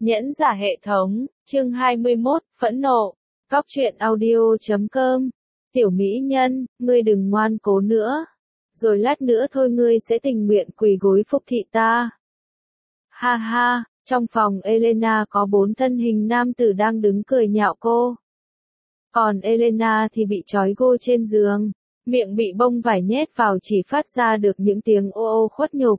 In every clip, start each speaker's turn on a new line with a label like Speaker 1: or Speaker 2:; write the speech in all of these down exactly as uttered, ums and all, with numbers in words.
Speaker 1: Nhẫn giả hệ thống, chương hai mươi mốt, phẫn nộ. Góc truyện audio chấm com. Tiểu mỹ nhân, ngươi đừng ngoan cố nữa. Rồi lát nữa thôi ngươi sẽ tình nguyện quỳ gối phục thị ta. Ha ha, trong phòng Elena có bốn thân hình nam tử đang đứng cười nhạo cô. Còn Elena thì bị trói gô trên giường, miệng bị bông vải nhét vào chỉ phát ra được những tiếng ô ô khuất nhục.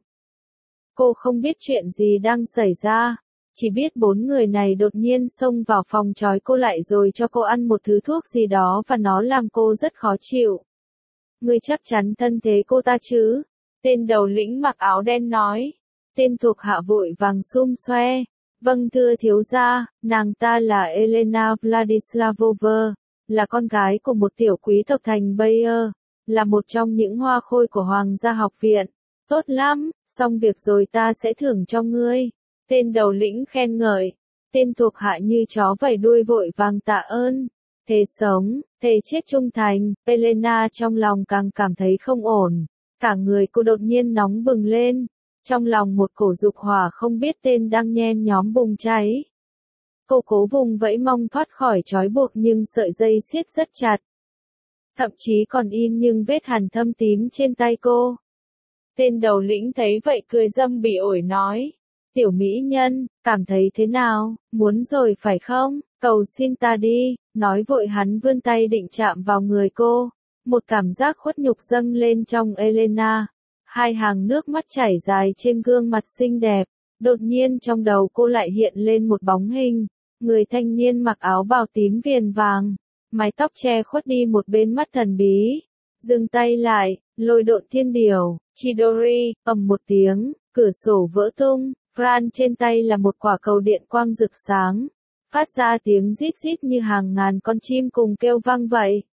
Speaker 1: Cô không biết chuyện gì đang xảy ra. Chỉ biết bốn người này đột nhiên xông vào phòng trói cô lại rồi cho cô ăn một thứ thuốc gì đó và nó làm cô rất khó chịu. Ngươi chắc chắn thân thế cô ta chứ? Tên đầu lĩnh mặc áo đen nói. Tên thuộc hạ vội vàng xum xoe. Vâng thưa thiếu gia, nàng ta là Elena Vladislavova, là con gái của một tiểu quý tộc thành Bayer, là một trong những hoa khôi của Hoàng gia học viện. Tốt lắm, xong việc rồi ta sẽ thưởng cho ngươi. Tên đầu lĩnh khen ngợi, tên thuộc hạ như chó vẫy đuôi vội vàng tạ ơn. Thề sống, thề chết trung thành, Elena trong lòng càng cảm thấy không ổn. Cả người cô đột nhiên nóng bừng lên. Trong lòng một cổ dục hỏa không biết tên đang nhen nhóm bùng cháy. Cô cố vùng vẫy mong thoát khỏi trói buộc nhưng sợi dây siết rất chặt. Thậm chí còn in những vết hằn thâm tím trên tay cô. Tên đầu lĩnh thấy vậy cười dâm bị ổi nói. Tiểu mỹ nhân, cảm thấy thế nào, muốn rồi phải không, cầu xin ta đi, nói vội hắn vươn tay định chạm vào người cô. Một cảm giác khuất nhục dâng lên trong Elena. Hai hàng nước mắt chảy dài trên gương mặt xinh đẹp, đột nhiên trong đầu cô lại hiện lên một bóng hình. Người thanh niên mặc áo bào tím viền vàng, mái tóc che khuất đi một bên mắt thần bí. Dừng tay lại, lôi độn thiên điều, Chidori, ầm một tiếng, cửa sổ vỡ tung. Fran trên tay là một quả cầu điện quang rực sáng, phát ra tiếng rít rít như hàng ngàn con chim cùng kêu vang vậy.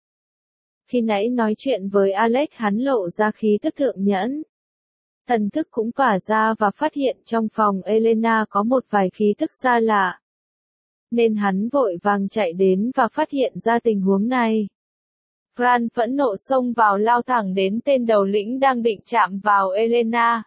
Speaker 1: Khi nãy nói chuyện với Alex hắn lộ ra khí tức thượng nhẫn. Thần thức cũng tỏa ra và phát hiện trong phòng Elena có một vài khí tức xa lạ. Nên hắn vội vàng chạy đến và phát hiện ra tình huống này. Fran phẫn nộ xông vào lao thẳng đến tên đầu lĩnh đang định chạm vào Elena.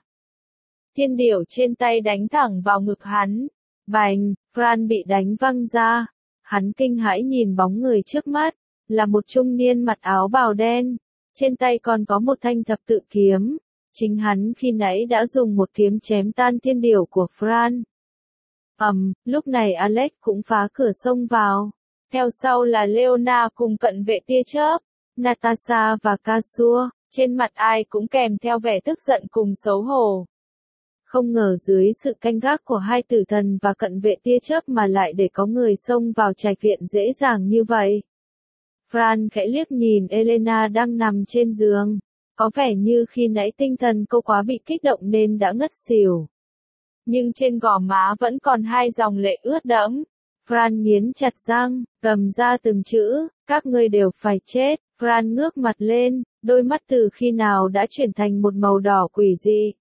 Speaker 1: Thiên điểu trên tay đánh thẳng vào ngực hắn. Bành, Fran bị đánh văng ra. Hắn kinh hãi nhìn bóng người trước mắt, là một trung niên mặc áo bào đen. Trên tay còn có một thanh thập tự kiếm. Chính hắn khi nãy đã dùng một kiếm chém tan thiên điểu của Fran. Ầm, um, lúc này Alex cũng phá cửa xông vào. Theo sau là Leona cùng cận vệ tia chớp, Natasha và Kasua. Trên mặt ai cũng kèm theo vẻ tức giận cùng xấu hổ. Không ngờ dưới sự canh gác của hai tử thần và cận vệ tia chớp mà lại để có người xông vào trạch viện dễ dàng như vậy. Fran khẽ liếc nhìn Elena đang nằm trên giường. Có vẻ như khi nãy tinh thần cô quá bị kích động nên đã ngất xỉu. Nhưng trên gò má vẫn còn hai dòng lệ ướt đẫm. Fran nghiến chặt răng, gầm ra từng chữ, các ngươi đều phải chết. Fran ngước mặt lên, đôi mắt từ khi nào đã chuyển thành một màu đỏ quỷ dị.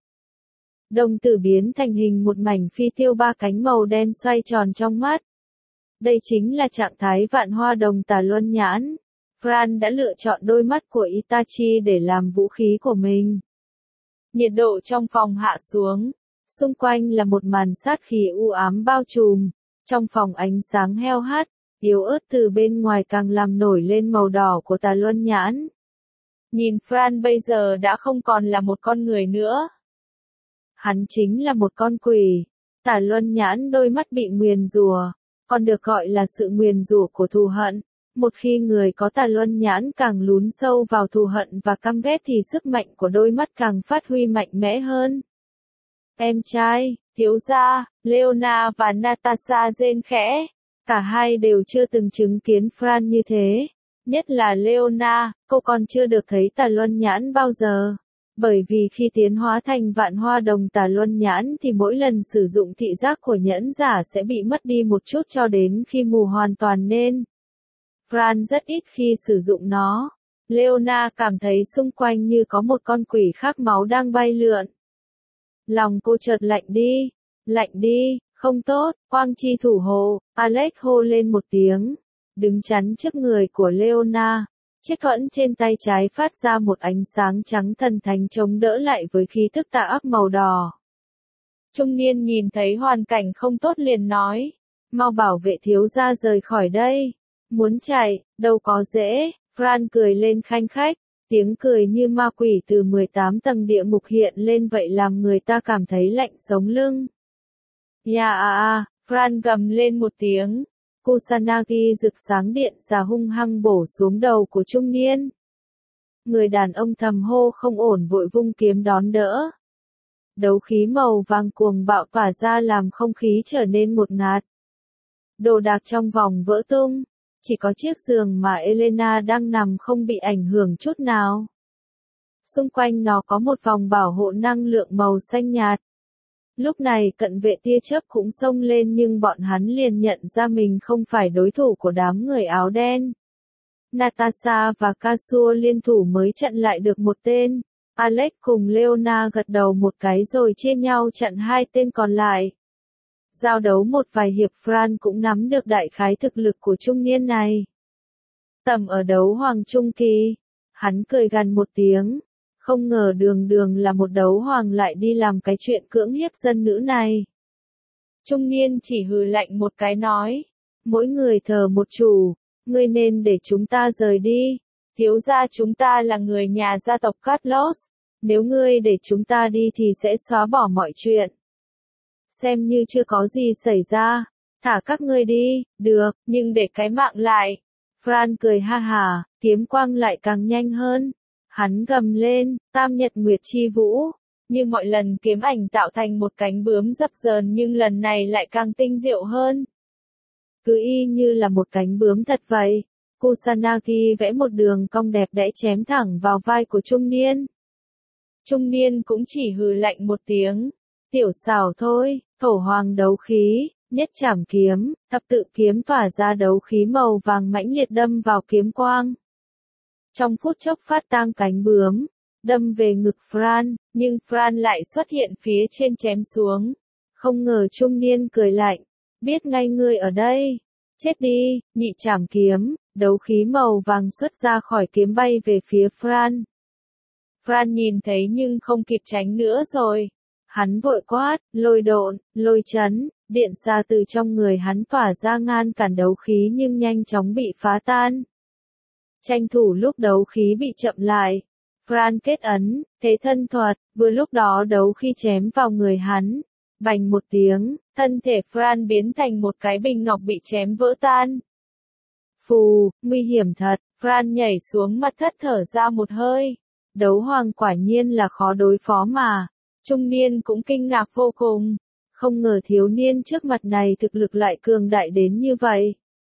Speaker 1: Đồng tử biến thành hình một mảnh phi tiêu ba cánh màu đen xoay tròn trong mắt. Đây chính là trạng thái vạn hoa đồng tà luân nhãn. Fran đã lựa chọn đôi mắt của Itachi để làm vũ khí của mình. Nhiệt độ trong phòng hạ xuống. Xung quanh là một màn sát khí u ám bao trùm. Trong phòng ánh sáng heo hắt, yếu ớt từ bên ngoài càng làm nổi lên màu đỏ của tà luân nhãn. Nhìn Fran bây giờ đã không còn là một con người nữa. Hắn chính là một con quỷ. Tà luân nhãn đôi mắt bị nguyền rủa, còn được gọi là sự nguyền rủa của thù hận. Một khi người có tà luân nhãn càng lún sâu vào thù hận và căm ghét thì sức mạnh của đôi mắt càng phát huy mạnh mẽ hơn. Em trai, thiếu gia, Leona và Natasha rên khẽ. Cả hai đều chưa từng chứng kiến Fran như thế. Nhất là Leona, cô còn chưa được thấy tà luân nhãn bao giờ. Bởi vì khi tiến hóa thành vạn hoa đồng tà luân nhãn thì mỗi lần sử dụng thị giác của nhẫn giả sẽ bị mất đi một chút cho đến khi mù hoàn toàn nên. Fran rất ít khi sử dụng nó. Leona cảm thấy xung quanh như có một con quỷ khát máu đang bay lượn. Lòng cô chợt lạnh đi, lạnh đi, không tốt, quang chi thủ hộ, Alex hô lên một tiếng, đứng chắn trước người của Leona. Chiếc thuẫn trên tay trái phát ra một ánh sáng trắng thần thánh chống đỡ lại với khí tức tà ác màu đỏ. Trung niên nhìn thấy hoàn cảnh không tốt liền nói. Mau bảo vệ thiếu gia rời khỏi đây. Muốn chạy, đâu có dễ. Fran cười lên khanh khách. Tiếng cười như ma quỷ từ mười tám tầng địa ngục hiện lên vậy làm người ta cảm thấy lạnh sống lưng. Ya à à, Fran gầm lên một tiếng. Kusanagi rực sáng điện xà hung hăng bổ xuống đầu của trung niên. Người đàn ông thầm hô không ổn vội vung kiếm đón đỡ. Đấu khí màu vàng cuồng bạo tỏa ra làm không khí trở nên ngột ngạt. Đồ đạc trong vòng vỡ tung, chỉ có chiếc giường mà Elena đang nằm không bị ảnh hưởng chút nào. Xung quanh nó có một vòng bảo hộ năng lượng màu xanh nhạt. Lúc này cận vệ tia chớp cũng xông lên nhưng bọn hắn liền nhận ra mình không phải đối thủ của đám người áo đen. Natasha và Kazuo liên thủ mới chặn lại được một tên. Alex cùng Leona gật đầu một cái rồi chia nhau chặn hai tên còn lại. Giao đấu một vài hiệp Fran cũng nắm được đại khái thực lực của trung niên này. Tầm ở đấu hoàng trung kỳ. Hắn cười gằn một tiếng. Không ngờ đường đường là một đấu hoàng lại đi làm cái chuyện cưỡng hiếp dân nữ này. Trung niên chỉ hừ lạnh một cái nói. Mỗi người thờ một chủ. Ngươi nên để chúng ta rời đi. Thiếu gia chúng ta là người nhà gia tộc Carlos. Nếu ngươi để chúng ta đi thì sẽ xóa bỏ mọi chuyện. Xem như chưa có gì xảy ra. Thả các ngươi đi, được, nhưng để cái mạng lại. Fran cười ha hà, kiếm quang lại càng nhanh hơn. Hắn gầm lên, tam nhật nguyệt chi vũ. Như mọi lần kiếm ảnh tạo thành một cánh bướm dập dờn nhưng lần này lại càng tinh diệu hơn. Cứ y như là một cánh bướm thật vậy. Kusanagi vẽ một đường cong đẹp đẽ chém thẳng vào vai của trung niên. Trung niên cũng chỉ hừ lạnh một tiếng. Tiểu xảo thôi, thổ hoàng đấu khí, nhất chảm kiếm, thập tự kiếm tỏa ra đấu khí màu vàng mãnh liệt đâm vào kiếm quang. Trong phút chốc phát tang cánh bướm, đâm về ngực Fran, nhưng Fran lại xuất hiện phía trên chém xuống. Không ngờ trung niên cười lạnh, biết ngay ngươi ở đây. Chết đi, nhị chảm kiếm, đấu khí màu vàng xuất ra khỏi kiếm bay về phía Fran. Fran nhìn thấy nhưng không kịp tránh nữa rồi. Hắn vội quát, lôi độn, lôi chấn, điện ra từ trong người hắn tỏa ra ngăn cản đấu khí nhưng nhanh chóng bị phá tan. Tranh thủ lúc đấu khí bị chậm lại. Fran kết ấn, thế thân thuật, vừa lúc đó đấu khí chém vào người hắn. Bành một tiếng, thân thể Fran biến thành một cái bình ngọc bị chém vỡ tan. Phù, nguy hiểm thật, Fran nhảy xuống mặt thất thở ra một hơi. Đấu hoàng quả nhiên là khó đối phó mà. Trung niên cũng kinh ngạc vô cùng. Không ngờ thiếu niên trước mặt này thực lực lại cường đại đến như vậy.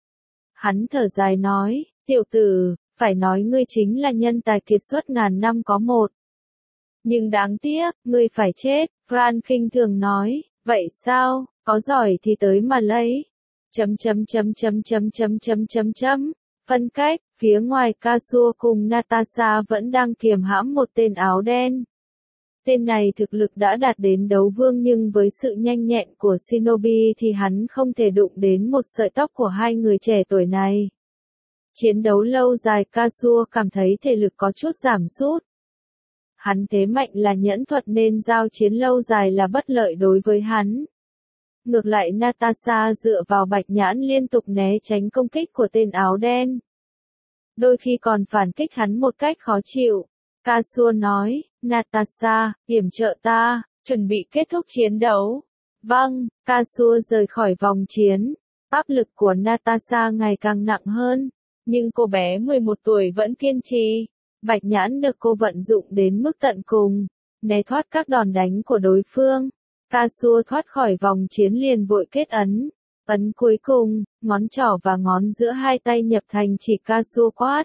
Speaker 1: Hắn thở dài nói, tiểu tử, phải nói ngươi chính là nhân tài kiệt xuất ngàn năm có một. Nhưng đáng tiếc, ngươi phải chết, Fran khinh thường nói, vậy sao, có giỏi thì tới mà lấy. Chấm chấm chấm chấm chấm chấm chấm chấm chấm. Phân cách, phía ngoài Kazuo cùng Natasha vẫn đang kiềm hãm một tên áo đen. Tên này thực lực đã đạt đến đấu vương nhưng với sự nhanh nhẹn của Shinobi thì hắn không thể đụng đến một sợi tóc của hai người trẻ tuổi này. Chiến đấu lâu dài Kazuo cảm thấy thể lực có chút giảm sút. Hắn thế mạnh là nhẫn thuật nên giao chiến lâu dài là bất lợi đối với hắn. Ngược lại Natasha dựa vào bạch nhãn liên tục né tránh công kích của tên áo đen. Đôi khi còn phản kích hắn một cách khó chịu. Kazuo nói, Natasha, yểm trợ ta, chuẩn bị kết thúc chiến đấu. Vâng, Kazuo rời khỏi vòng chiến. Áp lực của Natasha ngày càng nặng hơn. Nhưng cô bé mười một tuổi vẫn kiên trì. Bạch nhãn được cô vận dụng đến mức tận cùng. Né thoát các đòn đánh của đối phương. Kazuo thoát khỏi vòng chiến liền vội kết ấn. Ấn cuối cùng, ngón trỏ và ngón giữa hai tay nhập thành chỉ Kazuo quát.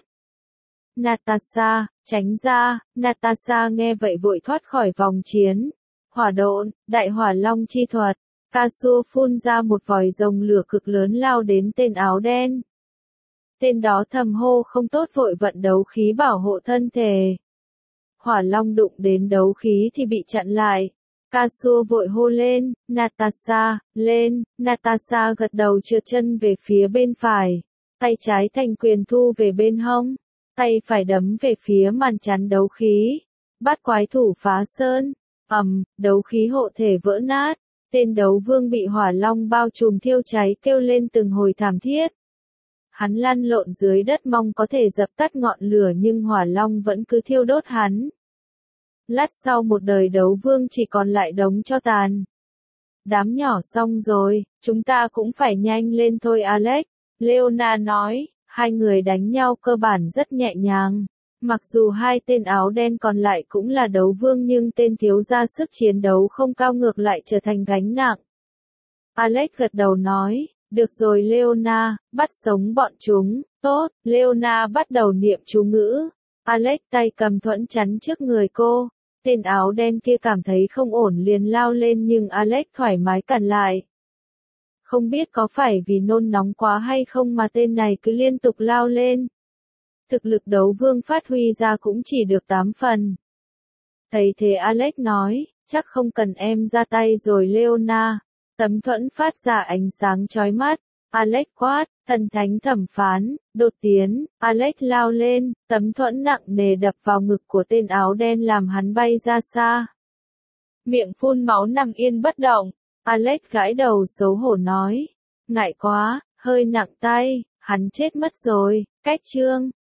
Speaker 1: Natasha, tránh ra, Natasha nghe vậy vội thoát khỏi vòng chiến. Hỏa độn, đại hỏa long chi thuật. Kazuo phun ra một vòi rồng lửa cực lớn lao đến tên áo đen. Tên đó thầm hô không tốt vội vận đấu khí bảo hộ thân thể. Hỏa long đụng đến đấu khí thì bị chặn lại. Kazuo vội hô lên, Natasha, lên, Natasha gật đầu trượt chân về phía bên phải. Tay trái thành quyền thu về bên hông. Tay phải đấm về phía màn chắn đấu khí. Bát quái thủ phá sơn. ầm, đấu khí hộ thể vỡ nát. Tên đấu vương bị hỏa long bao trùm thiêu cháy kêu lên từng hồi thảm thiết. Hắn lăn lộn dưới đất mong có thể dập tắt ngọn lửa nhưng hỏa long vẫn cứ thiêu đốt hắn. Lát sau một đời đấu vương chỉ còn lại đống tro tàn. Đám nhỏ xong rồi, chúng ta cũng phải nhanh lên thôi Alex, Leona nói, hai người đánh nhau cơ bản rất nhẹ nhàng. Mặc dù hai tên áo đen còn lại cũng là đấu vương nhưng tên thiếu gia sức chiến đấu không cao ngược lại trở thành gánh nặng. Alex gật đầu nói, được rồi Leona, bắt sống bọn chúng, tốt, Leona bắt đầu niệm chú ngữ. Alex tay cầm thuẫn chắn trước người cô, tên áo đen kia cảm thấy không ổn liền lao lên nhưng Alex thoải mái cản lại. Không biết có phải vì nôn nóng quá hay không mà tên này cứ liên tục lao lên. Thực lực đấu vương phát huy ra cũng chỉ được tám phần. Thấy thế Alex nói, chắc không cần em ra tay rồi Leona. Tấm thuẫn phát ra ánh sáng chói mắt. Alex quát, thần thánh thẩm phán, đột tiến. Alex lao lên, tấm thuẫn nặng nề đập vào ngực của tên áo đen làm hắn bay ra xa. Miệng phun máu nằm yên bất động. Alex gãi đầu xấu hổ nói, ngại quá, hơi nặng tay, hắn chết mất rồi. Cách chương